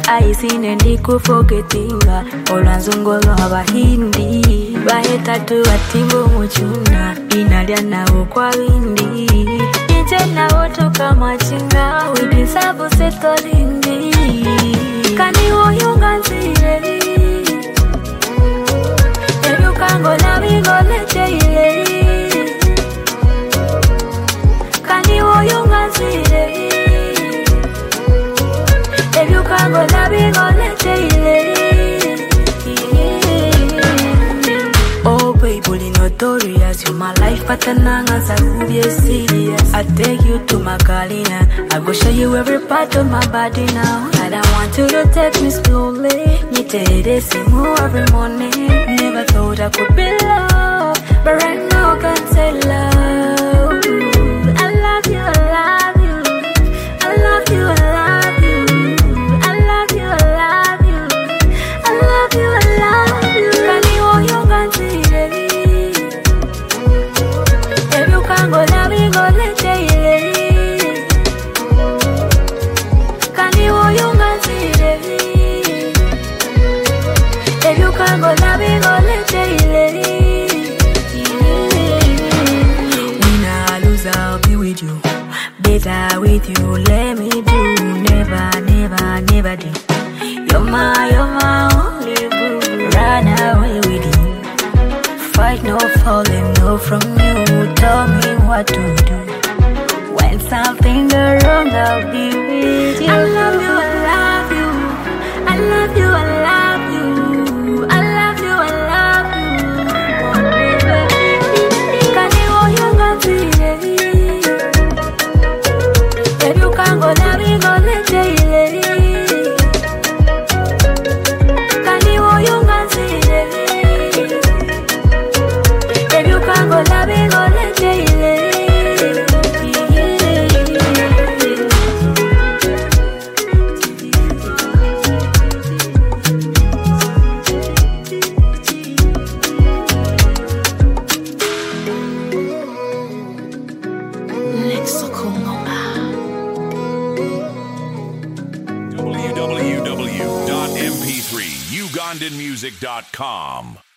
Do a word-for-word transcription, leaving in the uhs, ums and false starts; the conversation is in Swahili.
aisine ndikufogetinga olwanzongolo abahindi baheta tu atimbo muchuna inalya nawo kwa windi ije nawo tukamachinga we deserve setolindi kani woyunga nzire ebyukango nabingolete kani woyunga nzire ebyukango nabingolete oh baby notorious you my life patananga sakubye serious I take you to my Galina I go show you every part of my body now I don't want you to take me slowly nitede simu every morning never thought I could be loved but right now I can say love I love you I love you I love you I love you I love you I love you I love you I love you kani woyunga nzire ebyukango nabingolete kani woyunga nzire ebyukango nabingolete when I lose I'll be with you better with you let me do never never never do you're my you're my only boo run away with you fight no falling no from you tell me what to do when something goes wrong I'll be with you I love you I love you I love you I love you I love you I love you kani woyunga nzire ebyukango nabingolete kani woyunga nzire ebyukango nabingolete w w w dot m p three ugandan music dot com